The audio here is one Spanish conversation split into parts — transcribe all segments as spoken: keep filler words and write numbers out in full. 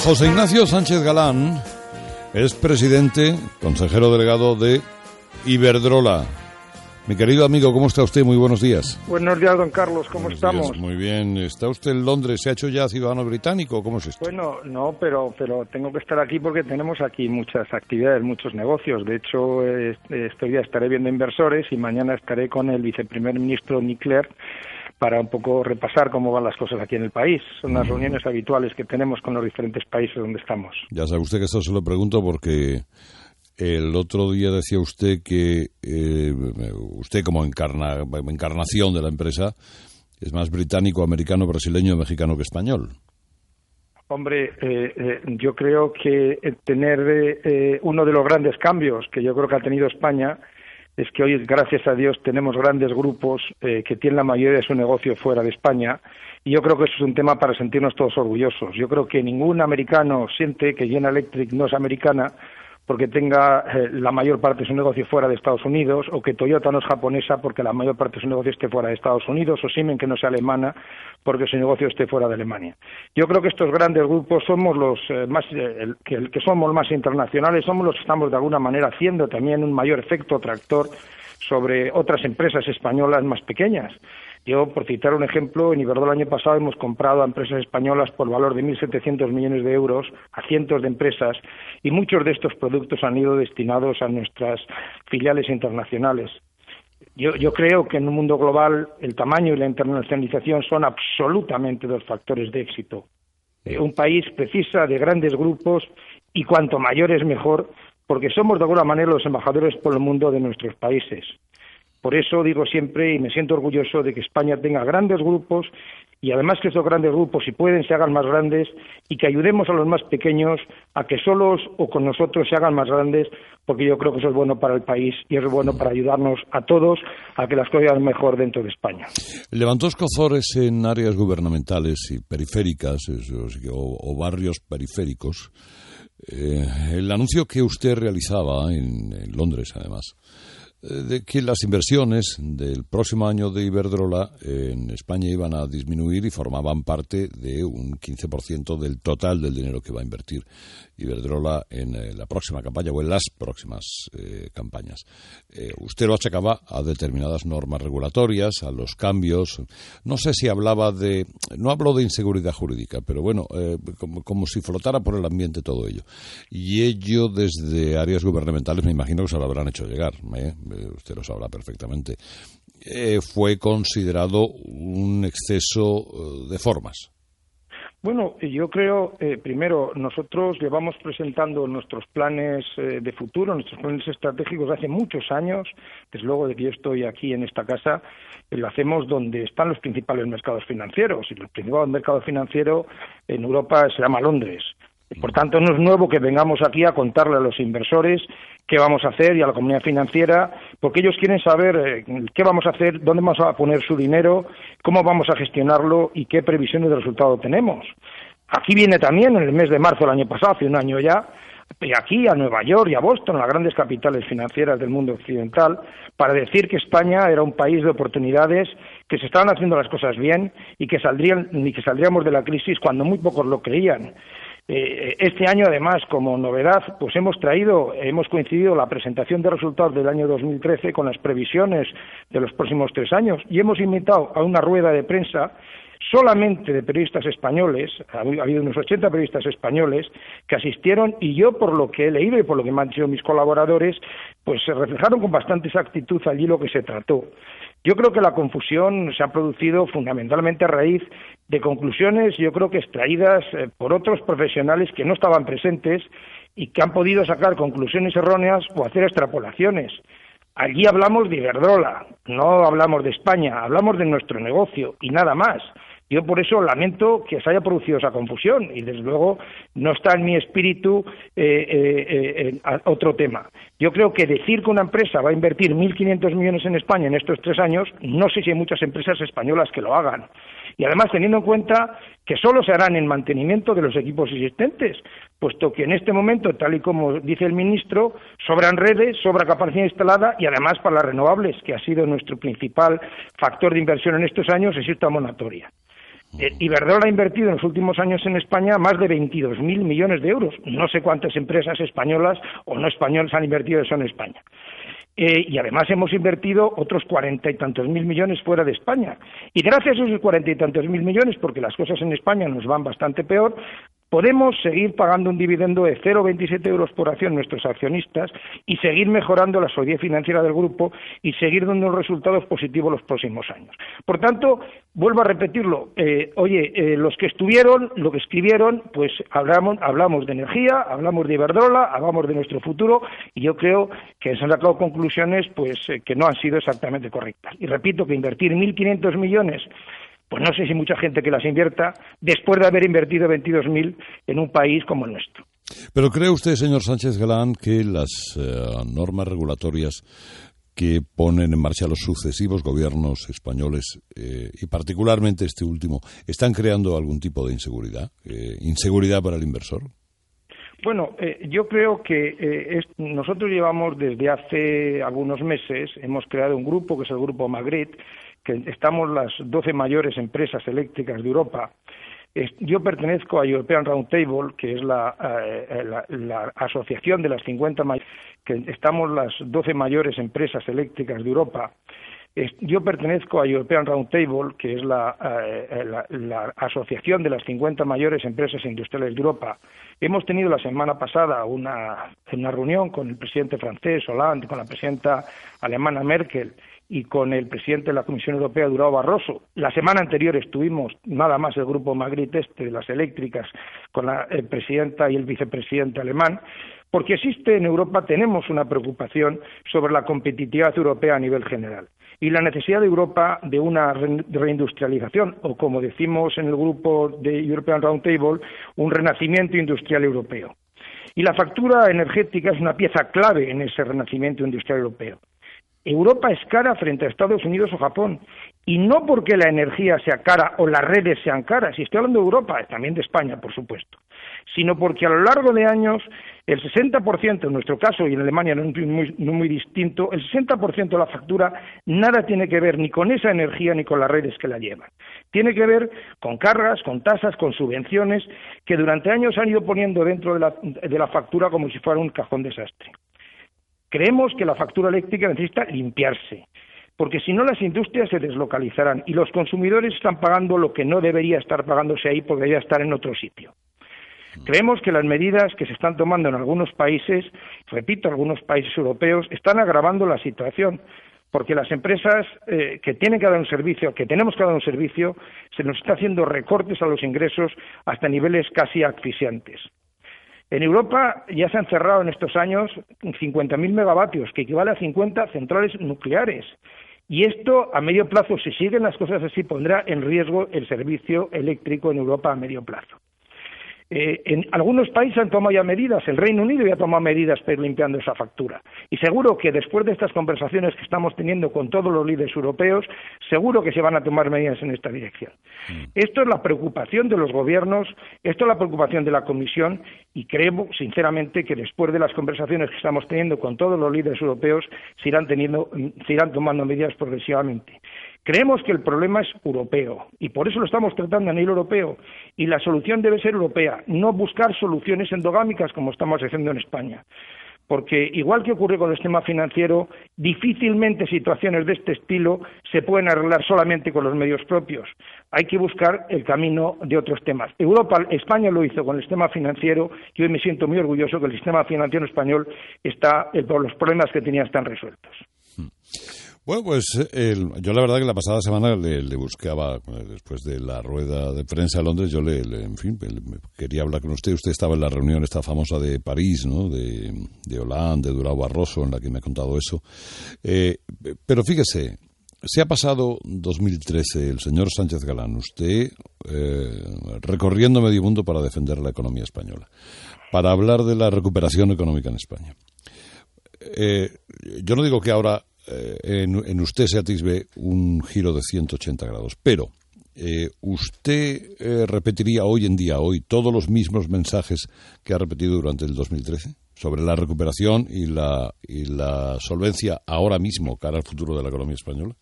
José Ignacio Sánchez Galán es presidente, consejero delegado de Iberdrola. Mi querido amigo, ¿cómo está usted? Muy buenos días. Buenos días, don Carlos, ¿cómo buenos estamos? Días. Muy bien. ¿Está usted en Londres? ¿Se ha hecho ya ciudadano británico? ¿Cómo es esto? Bueno, no, pero pero tengo que estar aquí porque tenemos aquí muchas actividades, muchos negocios. De hecho, este día estaré viendo inversores y mañana estaré con el viceprimer ministro Nick Clegg para un poco repasar cómo van las cosas aquí en el país. Son las reuniones habituales que tenemos con los diferentes países donde estamos. Ya sabe usted que esto se lo pregunto porque el otro día decía usted que eh, usted como encarna, encarnación de la empresa es más británico, americano, brasileño, mexicano que español. Hombre, eh, eh, yo creo que tener eh, uno de los grandes cambios que yo creo que ha tenido España es que hoy, gracias a Dios, tenemos grandes grupos eh, que tienen la mayoría de su negocio fuera de España, y yo creo que eso es un tema para sentirnos todos orgullosos. Yo creo que ningún americano siente que General Electric no es americana porque tenga eh, la mayor parte de su negocio fuera de Estados Unidos, o que Toyota no es japonesa porque la mayor parte de su negocio esté fuera de Estados Unidos, o Siemens que no sea alemana porque su negocio esté fuera de Alemania. Yo creo que estos grandes grupos somos los eh, más eh, el, que, el que somos más internacionales, somos los que estamos de alguna manera haciendo también un mayor efecto tractor sobre otras empresas españolas más pequeñas. Yo, por citar un ejemplo, en Iberdrola el año pasado hemos comprado a empresas españolas por valor de mil setecientos millones de euros a cientos de empresas, y muchos de estos productos han ido destinados a nuestras filiales internacionales. Yo, yo creo que en un mundo global el tamaño y la internacionalización son absolutamente dos factores de éxito. Eh, un país precisa de grandes grupos, y cuanto mayor es mejor, porque somos de alguna manera los embajadores por el mundo de nuestros países. Por eso digo siempre, y me siento orgulloso de que España tenga grandes grupos, y además que estos grandes grupos, si pueden, se hagan más grandes, y que ayudemos a los más pequeños a que solos o con nosotros se hagan más grandes, porque yo creo que eso es bueno para el país y es bueno para ayudarnos a todos a que las cosas vayan mejor dentro de España. Levantó escozores en áreas gubernamentales y periféricas esos, o, o barrios periféricos. Eh, el anuncio que usted realizaba en, en Londres, además, de que las inversiones del próximo año de Iberdrola en España iban a disminuir y formaban parte de un quince por ciento del total del dinero que va a invertir Iberdrola en eh, la próxima campaña o en las próximas eh, campañas. Eh, usted lo achacaba a determinadas normas regulatorias, a los cambios. No sé si hablaba de... No habló de inseguridad jurídica, pero bueno, eh, como, como si flotara por el ambiente todo ello. Y ello desde áreas gubernamentales me imagino que se lo habrán hecho llegar, ¿eh? Usted lo sabrá perfectamente, eh, fue considerado un exceso eh, de formas. Bueno, yo creo, eh, primero, nosotros llevamos presentando nuestros planes eh, de futuro, nuestros planes estratégicos hace muchos años. Desde luego de que yo estoy aquí en esta casa, eh, lo hacemos donde están los principales mercados financieros, y el principal mercado financiero en Europa se llama Londres. Por tanto, no es nuevo que vengamos aquí a contarle a los inversores qué vamos a hacer y a la comunidad financiera, porque ellos quieren saber eh, qué vamos a hacer, dónde vamos a poner su dinero, cómo vamos a gestionarlo y qué previsiones de resultado tenemos. Aquí viene también, en el mes de marzo del año pasado, hace un año ya, aquí a Nueva York y a Boston, a las grandes capitales financieras del mundo occidental, para decir que España era un país de oportunidades, que se estaban haciendo las cosas bien y que saldrían y que saldríamos de la crisis cuando muy pocos lo creían. Eh, este año, además, como novedad, pues hemos traído, hemos coincidido la presentación de resultados del año dos mil trece con las previsiones de los próximos tres años, y hemos invitado a una rueda de prensa solamente de periodistas españoles, ha habido unos ochenta periodistas españoles que asistieron, y yo, por lo que he leído y por lo que me han dicho mis colaboradores, pues se reflejaron con bastante exactitud allí lo que se trató. Yo creo que la confusión se ha producido fundamentalmente a raíz de conclusiones, yo creo que extraídas eh, por otros profesionales que no estaban presentes y que han podido sacar conclusiones erróneas o hacer extrapolaciones. Allí hablamos de Iberdrola, no hablamos de España, hablamos de nuestro negocio y nada más. Yo por eso lamento que se haya producido esa confusión, y desde luego no está en mi espíritu eh, eh, eh, otro tema. Yo creo que decir que una empresa va a invertir mil quinientos millones en España en estos tres años, no sé si hay muchas empresas españolas que lo hagan. Y además teniendo en cuenta que solo se harán en mantenimiento de los equipos existentes, puesto que en este momento, tal y como dice el ministro, sobran redes, sobra capacidad instalada, y además para las renovables, que ha sido nuestro principal factor de inversión en estos años, existe una moratoria. Eh, Iberdrola ha invertido en los últimos años en España más de veintidós mil millones de euros. No sé cuántas empresas españolas o no españolas han invertido eso en España. Eh, y además hemos invertido otros cuarenta y tantos mil millones fuera de España. Y gracias a esos cuarenta y tantos mil millones, porque las cosas en España nos van bastante peor, podemos seguir pagando un dividendo de cero coma veintisiete euros por acción a nuestros accionistas y seguir mejorando la solidez financiera del grupo y seguir dando resultados positivos los próximos años. Por tanto, vuelvo a repetirlo, eh, oye, eh, los que estuvieron, lo que escribieron, pues hablamos, hablamos de energía, hablamos de Iberdrola, hablamos de nuestro futuro y yo creo que se han sacado conclusiones pues eh, que no han sido exactamente correctas. Y repito que invertir mil quinientos millones, pues no sé si mucha gente que las invierta después de haber invertido veintidós mil en un país como el nuestro. Pero ¿cree usted, señor Sánchez Galán, que las eh, normas regulatorias que ponen en marcha los sucesivos gobiernos españoles, eh, y particularmente este último, están creando algún tipo de inseguridad? Eh, ¿Inseguridad para el inversor? Bueno, eh, yo creo que eh, es, nosotros llevamos desde hace algunos meses, hemos creado un grupo que es el Grupo Magritte, que estamos las doce mayores empresas eléctricas de Europa. Yo pertenezco a European Roundtable, que es la, eh, la, la asociación de las cincuenta mayores, que estamos las doce mayores empresas eléctricas de Europa. Yo pertenezco a European Roundtable, que es la, eh, la, la asociación de las cincuenta mayores empresas industriales de Europa. Hemos tenido la semana pasada una, una reunión con el presidente francés Hollande, con la presidenta alemana Merkel y con el presidente de la Comisión Europea, Durão Barroso. La semana anterior estuvimos nada más el grupo Magritte este de las eléctricas con la eh, presidenta y el vicepresidente alemán, porque existe en Europa, tenemos una preocupación sobre la competitividad europea a nivel general y la necesidad de Europa de una reindustrialización, o como decimos en el grupo de European Roundtable, un renacimiento industrial europeo. Y la factura energética es una pieza clave en ese renacimiento industrial europeo. Europa es cara frente a Estados Unidos o Japón, y no porque la energía sea cara o las redes sean caras, y estoy hablando de Europa, también de España, por supuesto, sino porque a lo largo de años el sesenta por ciento, en nuestro caso, y en Alemania no es muy, no muy distinto, el sesenta por ciento de la factura nada tiene que ver ni con esa energía ni con las redes que la llevan. Tiene que ver con cargas, con tasas, con subvenciones, que durante años han ido poniendo dentro de la, de la factura como si fuera un cajón desastre. Creemos que la factura eléctrica necesita limpiarse, porque si no las industrias se deslocalizarán y los consumidores están pagando lo que no debería estar pagándose ahí porque debería estar en otro sitio. Creemos que las medidas que se están tomando en algunos países, repito, algunos países europeos, están agravando la situación, porque las empresas eh, que tienen que dar un servicio, que tenemos que dar un servicio, se nos está haciendo recortes a los ingresos hasta niveles casi asfixiantes. En Europa ya se han cerrado en estos años cincuenta mil megavatios, que equivale a cincuenta centrales nucleares. Y esto, a medio plazo, si siguen las cosas así, pondrá en riesgo el servicio eléctrico en Europa a medio plazo. Eh, en algunos países han tomado ya medidas, el Reino Unido ya ha tomado medidas para ir limpiando esa factura. Y seguro que después de estas conversaciones que estamos teniendo con todos los líderes europeos, seguro que se van a tomar medidas en esta dirección. Mm. Esto es la preocupación de los gobiernos, esto es la preocupación de la Comisión, y creo, sinceramente, que después de las conversaciones que estamos teniendo con todos los líderes europeos, se irán, teniendo, se irán tomando medidas progresivamente. Creemos que el problema es europeo y por eso lo estamos tratando a nivel europeo y la solución debe ser europea, no buscar soluciones endogámicas como estamos haciendo en España. Porque igual que ocurre con el sistema financiero, difícilmente situaciones de este estilo se pueden arreglar solamente con los medios propios. Hay que buscar el camino de otros temas. Europa, España lo hizo con el sistema financiero y hoy me siento muy orgulloso que el sistema financiero español está, el, los problemas que tenía están resueltos. Bueno, pues el, yo la verdad que la pasada semana le, le buscaba, después de la rueda de prensa de Londres, yo le, le en fin, le, quería hablar con usted. Usted estaba en la reunión esta famosa de París, ¿no? De, de Hollande, de Durão Barroso, en la que me ha contado eso. Eh, pero fíjese, se ha pasado dos mil trece, el señor Sánchez Galán, usted eh, recorriendo medio mundo para defender la economía española, para hablar de la recuperación económica en España. Eh, yo no digo que ahora En, en usted se atisbe un giro de ciento ochenta grados, pero eh, ¿usted eh, repetiría hoy en día, hoy, todos los mismos mensajes que ha repetido durante el dos mil trece sobre la recuperación y la, y la solvencia ahora mismo cara al futuro de la economía española?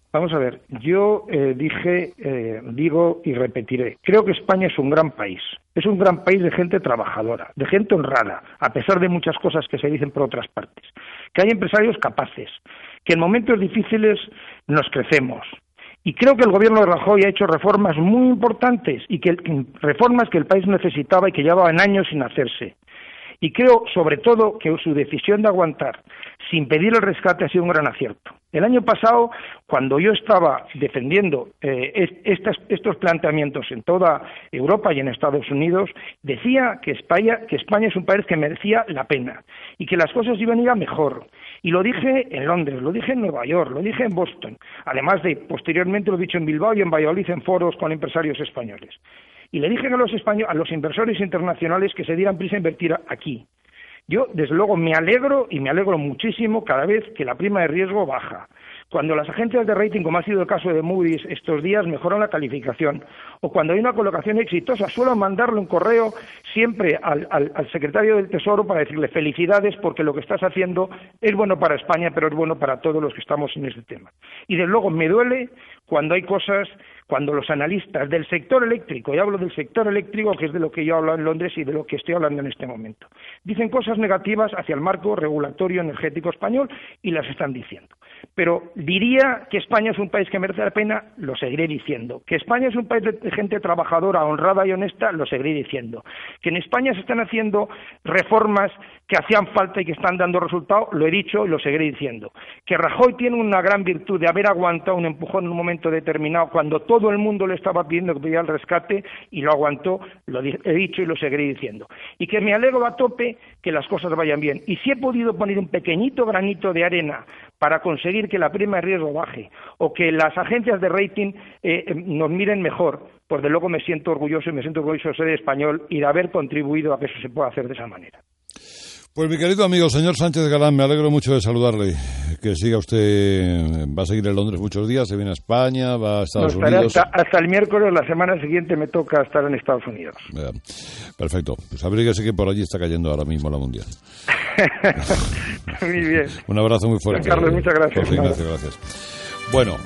Vamos a ver, yo eh, dije, eh, digo y repetiré, creo que España es un gran país, es un gran país de gente trabajadora, de gente honrada, a pesar de muchas cosas que se dicen por otras partes, que hay empresarios capaces, que en momentos difíciles nos crecemos. Y creo que el gobierno de Rajoy ha hecho reformas muy importantes, y que reformas que el país necesitaba y que llevaban años sin hacerse. Y creo, sobre todo, que su decisión de aguantar sin pedir el rescate ha sido un gran acierto. El año pasado, cuando yo estaba defendiendo eh, estas, estos planteamientos en toda Europa y en Estados Unidos, decía que España, que España es un país que merecía la pena y que las cosas iban a ir a mejor. Y lo dije en Londres, lo dije en Nueva York, lo dije en Boston, además de, posteriormente lo he dicho en Bilbao y en Valladolid en foros con empresarios españoles. Y le dije a los, españoles, a los inversores internacionales que se dieran prisa a invertir aquí. Yo, desde luego, me alegro y me alegro muchísimo cada vez que la prima de riesgo baja. Cuando las agencias de rating, como ha sido el caso de Moody's estos días, mejoran la calificación, o cuando hay una colocación exitosa, suelo mandarle un correo siempre al, al, al secretario del Tesoro para decirle felicidades porque lo que estás haciendo es bueno para España, pero es bueno para todos los que estamos en este tema. Y desde luego me duele cuando hay cosas, cuando los analistas del sector eléctrico, y hablo del sector eléctrico, que es de lo que yo hablo en Londres y de lo que estoy hablando en este momento, dicen cosas negativas hacia el marco regulatorio energético español y las están diciendo. Pero diría que España es un país que merece la pena, lo seguiré diciendo. Que España es un país de gente trabajadora, honrada y honesta, lo seguiré diciendo. Que en España se están haciendo reformas que hacían falta y que están dando resultado, lo he dicho y lo seguiré diciendo. Que Rajoy tiene una gran virtud de haber aguantado un empujón en un momento determinado cuando todo el mundo le estaba pidiendo que pidiera el rescate y lo aguantó, lo he dicho y lo seguiré diciendo. Y que me alegro a tope que las cosas vayan bien. Y si he podido poner un pequeñito granito de arena para conseguir que la prima de riesgo baje o que las agencias de rating eh, nos miren mejor, pues de luego me siento orgulloso y me siento orgulloso de ser español y de haber contribuido a que eso se pueda hacer de esa manera. Pues mi querido amigo, señor Sánchez Galán, me alegro mucho de saludarle. Que siga usted, va a seguir en Londres muchos días, se viene a España, va a Estados no, Unidos. Hasta, hasta el miércoles, la semana siguiente me toca estar en Estados Unidos. Bien. Perfecto, pues abríguese que por allí está cayendo ahora mismo la mundial. Muy bien. Un abrazo muy fuerte. Carlos, muchas gracias. José Ignacio, gracias. Bueno.